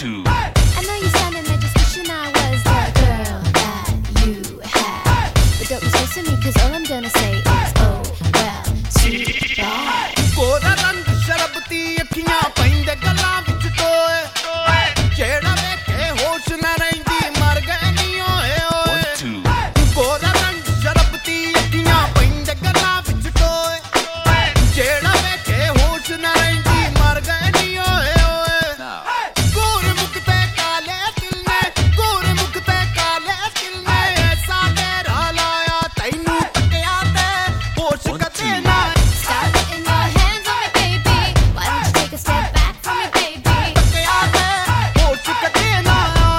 two. I know you're standing there just wishing I was the girl that you had. But don't be stressing me, cause all I'm gonna say is, oh, well, too bad. गोरा रंग शरबती अखियां पैंदे गल्लां विच टोए जेड़ा वेखे होश ना रहिंदी मर गए नी होए ओए गोरा रंग शरबती अखियां पैंदे गल्लां विच टोए जेड़ा वेखे होश ना रहिंदी मर गए नी होए ओए गोरे मुख ते काले दिल ने गोरे मुख ते काले दिल ने ऐसा तेरा लाया तैनू तकिया ते होश कदे ना Stop putting your hands on me, baby. Why don't you take a step back from me, baby? होश कदे ना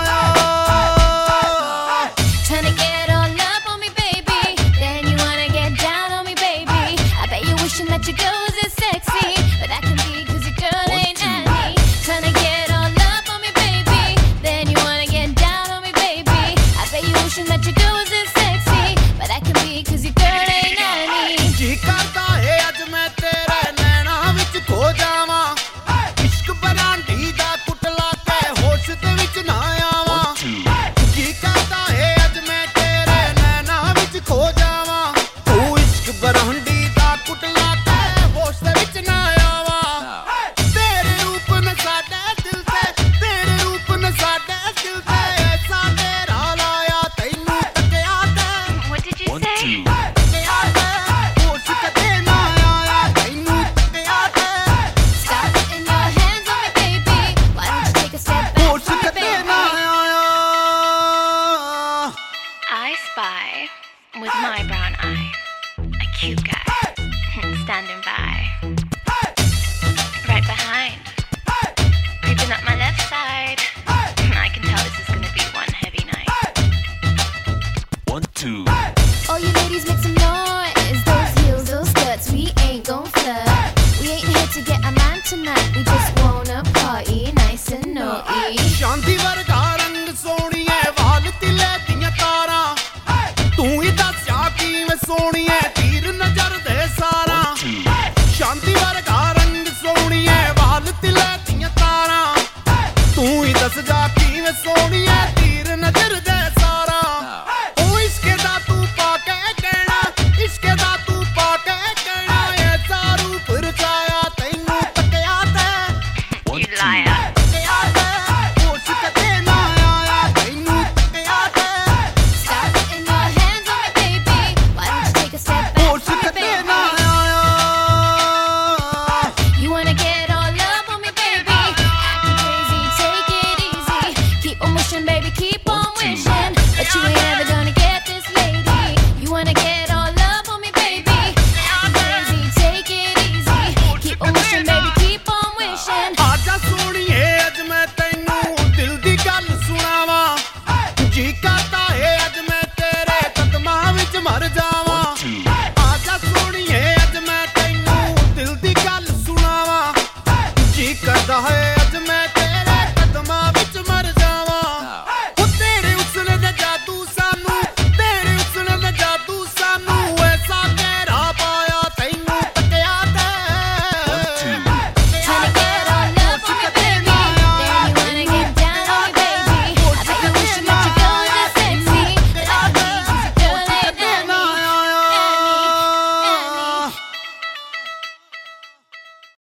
Tryna get all up on me, baby. Then you wanna get down on me, baby. I bet you're wishing that your girl was as sexy, but that can be cause your girl ain't Annie. Tryna get all up on me, baby. Then you wanna get down on me, baby. I bet you're wishing that your girl was as sexy, but that can be cause your girl ain't Annie. जी करता है अज मैं तेरे नैना विच खो जावां इश्क brandy दा कुटला के होश दे विच ना आवां जी करता है अज मैं तेरे नैना विच खो जावां तू इश्क बरांडी दा कुटला के होश दे विच ना आवां तेरे रूप ने साडे दिल ते तेरे रूप ने साडे दिल ते ऐसा तेरा लाया तैनू तकिया ते What did you say? तकिया ते होश कदे ना आया तैनू तकिया ते Stop putting your hands on me, baby. Why don't you take a step back होश from me, कदे ना baby? आया I spy with my brown eye a cute guy standing by, right behind, creeping up my left side. I can tell this is gonna be one heavy night. 1, 2. All you ladies make some noise. Those heels, those skirts, we ain't gon' flirt. We ain't here to get a man tonight. We just wanna party nice and naughty. शांति वर्गा